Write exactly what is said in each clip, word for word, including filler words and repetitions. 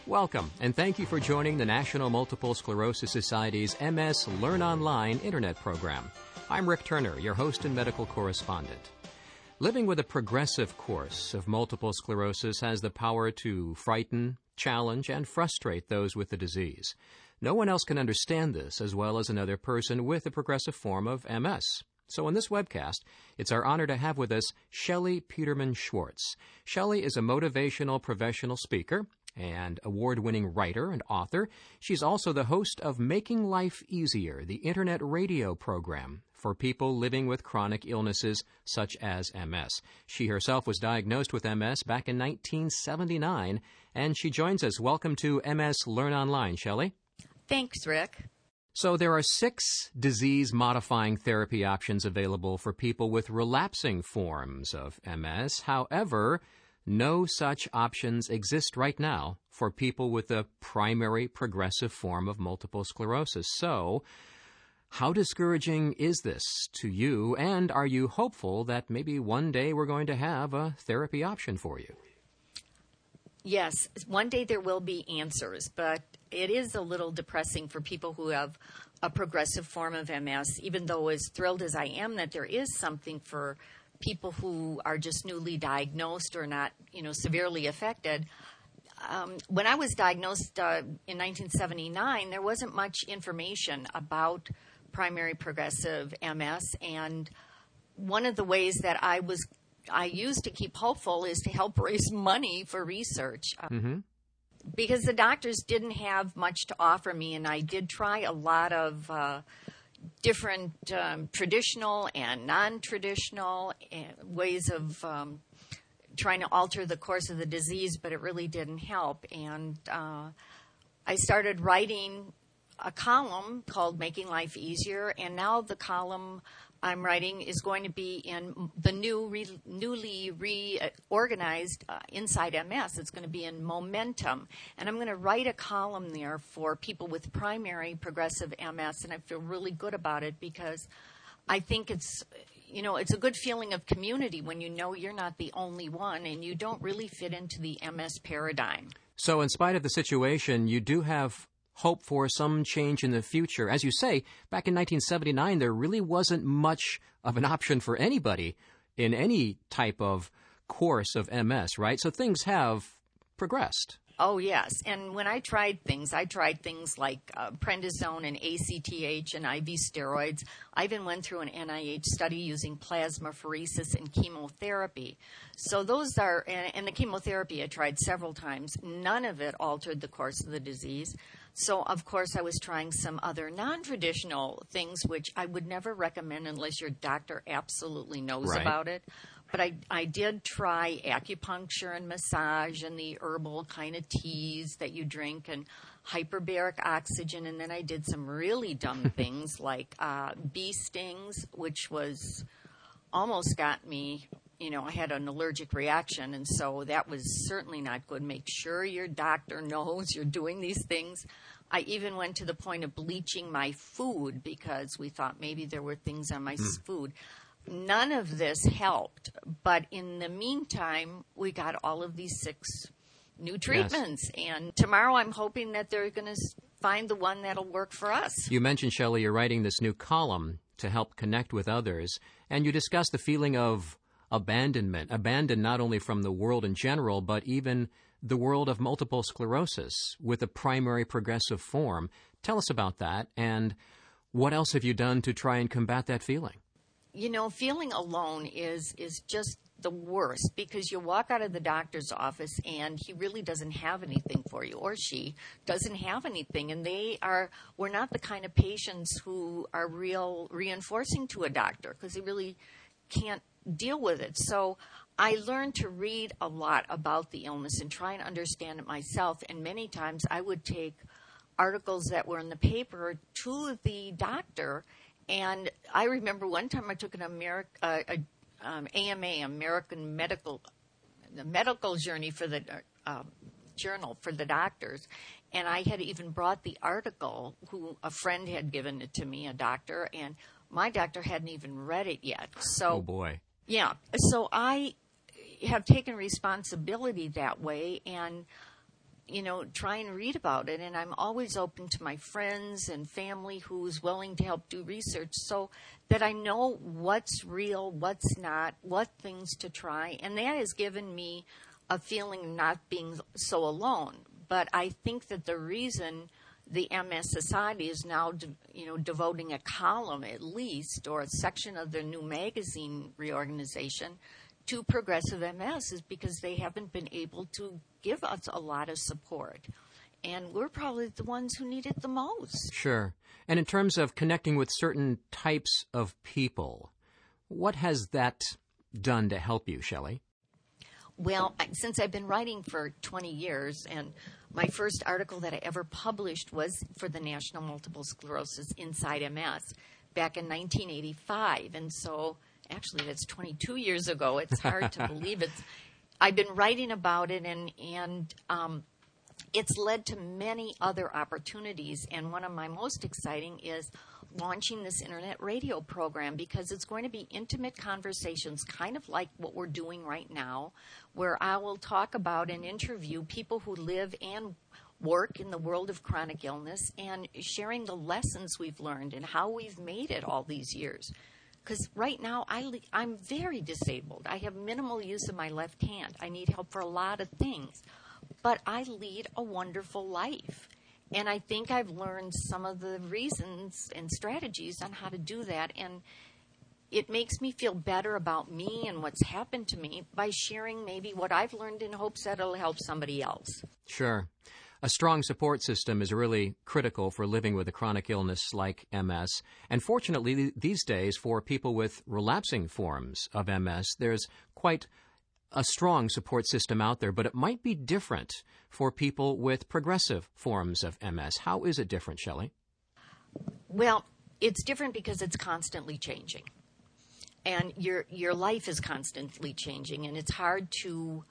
Welcome, and thank you for joining the National Multiple Sclerosis Society's M S Learn Online Internet program. I'm Rick Turner, your host and medical correspondent. Living with a progressive course of multiple sclerosis has the power to frighten, challenge, and frustrate those with the disease. No one else can understand this as well as another person with a progressive form of M S. So in this webcast, it's our honor to have with us Shelley Peterman Schwartz. Shelley is a motivational professional speaker and award-winning writer and author. She's also the host of Making Life Easier, the internet radio program for people living with chronic illnesses such as M S. She herself was diagnosed with M S back in nineteen seventy-nine, and she joins us. Welcome to M S Learn Online, Shelley. Thanks, Rick. So there are six disease-modifying therapy options available for people with relapsing forms of M S. However, no such options exist right now for people with a primary progressive form of multiple sclerosis. So, how discouraging is this to you, and are you hopeful that maybe one day we're going to have a therapy option for you? Yes, one day there will be answers, but it is a little depressing for people who have a progressive form of M S, even though as thrilled as I am that there is something for people who are just newly diagnosed or not, you know, severely affected. Um, when I was diagnosed uh, in nineteen seventy-nine, there wasn't much information about primary progressive M S, and one of the ways that I was I used to keep hopeful is to help raise money for research. Mm-hmm. Because the doctors didn't have much to offer me, and I did try a lot of uh, different um, traditional and non-traditional uh, ways of um, trying to alter the course of the disease, but it really didn't help. And uh, I started writing a column called Making Life Easier, and now the column I'm writing is going to be in the new, re, newly reorganized uh, Inside M S. It's going to be in Momentum, and I'm going to write a column there for people with primary progressive M S, and I feel really good about it because I think it's, you know, it's a good feeling of community when you know you're not the only one and you don't really fit into the M S paradigm. So in spite of the situation, you do have hope for some change in the future. As you say, back in nineteen seventy-nine, there really wasn't much of an option for anybody in any type of course of M S, right? So things have progressed. Oh, yes. And when I tried things, I tried things like uh, prednisone and A C T H and I V steroids. I even went through an N I H study using plasmapheresis and chemotherapy. So those are, and, and the chemotherapy I tried several times. None of it altered the course of the disease. So, of course, I was trying some other non-traditional things, which I would never recommend unless your doctor absolutely knows Right. about it. But I, I did try acupuncture and massage and the herbal kind of teas that you drink and hyperbaric oxygen. And then I did some really dumb things like uh, bee stings, which was almost got me, you know, I had an allergic reaction. And so that was certainly not good. Make sure your doctor knows you're doing these things. I even went to the point of bleaching my food because we thought maybe there were things on my mm. food. None of this helped, but in the meantime, we got all of these six new treatments, yes. And tomorrow I'm hoping that they're going to find the one that'll work for us. You mentioned, Shelley, you're writing this new column to help connect with others, and you discussed the feeling of abandonment, abandoned not only from the world in general, but even the world of multiple sclerosis with a primary progressive form. Tell us about that, and what else have you done to try and combat that feeling? You know, feeling alone is is just the worst because you walk out of the doctor's office and he really doesn't have anything for you, or she doesn't have anything, and they are we're not the kind of patients who are real reinforcing to a doctor because they really can't deal with it. So I learned to read a lot about the illness and try and understand it myself, and many times I would take articles that were in the paper to the doctor. And I remember one time I took an Ameri- uh, a, um, A M A, American Medical, the medical journey for the uh, journal for the doctors, and I had even brought the article. Who a friend had given it to me, a doctor, and my doctor hadn't even read it yet. So, oh boy, yeah. So I have taken responsibility that way, and you know, try and read about it. And I'm always open to my friends and family who's willing to help do research so that I know what's real, what's not, what things to try. And that has given me a feeling of not being so alone. But I think that the reason the M S Society is now, de- you know, devoting a column at least, or a section of their new magazine reorganization, to progressive M S is because they haven't been able to give us a lot of support. And we're probably the ones who need it the most. Sure. And in terms of connecting with certain types of people, what has that done to help you, Shelley? Well, since I've been writing for twenty years, and my first article that I ever published was for the National Multiple Sclerosis Inside M S back in nineteen eighty-five. And so, actually, that's twenty-two years ago. It's hard to believe it. I've been writing about it, and, and um, it's led to many other opportunities. And one of my most exciting is launching this internet radio program, because it's going to be intimate conversations, kind of like what we're doing right now, where I will talk about and interview people who live and work in the world of chronic illness, and sharing the lessons we've learned and how we've made it all these years. Because right now, I, I'm very disabled. I have minimal use of my left hand. I need help for a lot of things. But I lead a wonderful life. And I think I've learned some of the reasons and strategies on how to do that. And it makes me feel better about me and what's happened to me by sharing maybe what I've learned in hopes that it'll help somebody else. Sure. A strong support system is really critical for living with a chronic illness like M S. And fortunately, these days, for people with relapsing forms of M S, there's quite a strong support system out there, but it might be different for people with progressive forms of M S. How is it different, Shelley? Well, it's different because it's constantly changing. And your your life is constantly changing, and it's hard to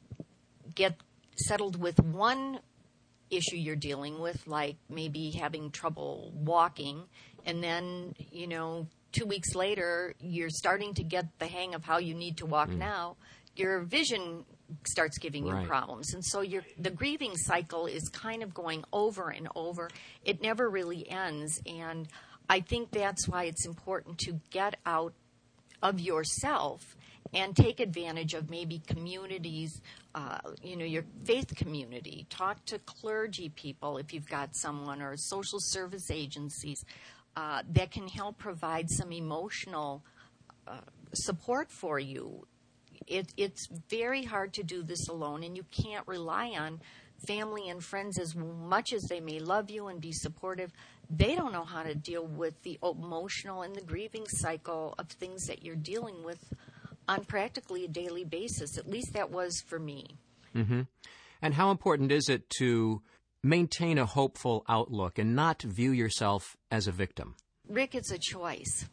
get settled with one issue you're dealing with, like maybe having trouble walking, and then, you know, two weeks later, you're starting to get the hang of how you need to walk mm. now. Your vision starts giving you right. problems. And so your the grieving cycle is kind of going over and over. It never really ends. And I think that's why it's important to get out of yourself and take advantage of maybe communities, uh, you know, your faith community. Talk to clergy people if you've got someone, or social service agencies uh, that can help provide some emotional uh, support for you. It, it's very hard to do this alone, and you can't rely on family and friends as much as they may love you and be supportive. They don't know how to deal with the emotional and the grieving cycle of things that you're dealing with on practically a daily basis. At least that was for me. Mm-hmm. And how important is it to maintain a hopeful outlook and not view yourself as a victim? Rick, it's a choice.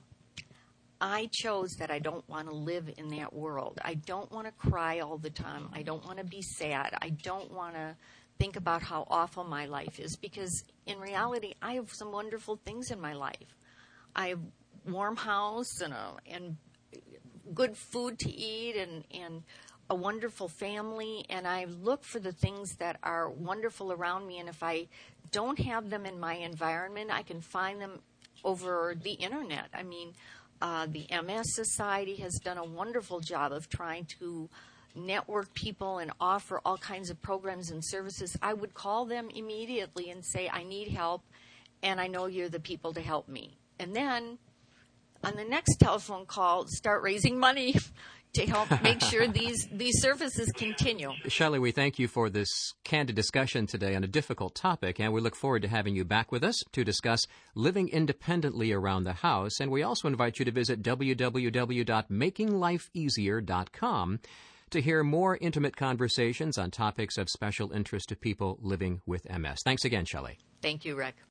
I chose that I don't want to live in that world. I don't want to cry all the time. I don't want to be sad. I don't want to think about how awful my life is, because in reality, I have some wonderful things in my life. I have a warm house and a, and good food to eat, and, and a wonderful family, and I look for the things that are wonderful around me, and if I don't have them in my environment, I can find them over the internet. I mean, uh, the M S Society has done a wonderful job of trying to network people and offer all kinds of programs and services. I would call them immediately and say, I need help, and I know you're the people to help me. And then on the next telephone call, start raising money to help make sure these, these services continue. Shelley, we thank you for this candid discussion today on a difficult topic, and we look forward to having you back with us to discuss living independently around the house. And we also invite you to visit w w w dot making life easier dot com to hear more intimate conversations on topics of special interest to people living with M S. Thanks again, Shelley. Thank you, Rick.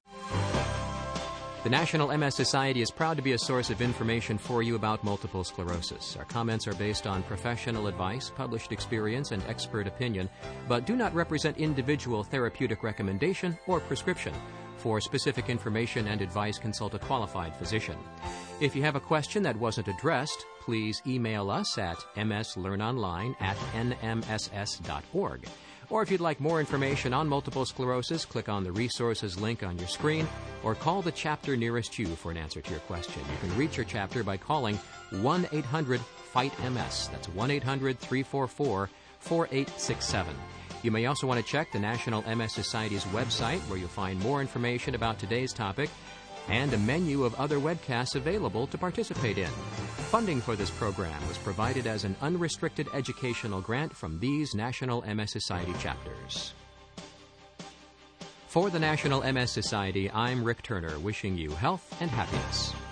The National M S Society is proud to be a source of information for you about multiple sclerosis. Our comments are based on professional advice, published experience, and expert opinion, but do not represent individual therapeutic recommendation or prescription. For specific information and advice, consult a qualified physician. If you have a question that wasn't addressed, please email us at m s learn online at n m s s dot org. Or if you'd like more information on multiple sclerosis, click on the resources link on your screen or call the chapter nearest you for an answer to your question. You can reach your chapter by calling one eight hundred fight M S. That's one eight hundred three four four four eight six seven. You may also want to check the National M S Society's website, where you'll find more information about today's topic and a menu of other webcasts available to participate in. Funding for this program was provided as an unrestricted educational grant from these National M S Society chapters. For the National M S Society, I'm Rick Turner, wishing you health and happiness.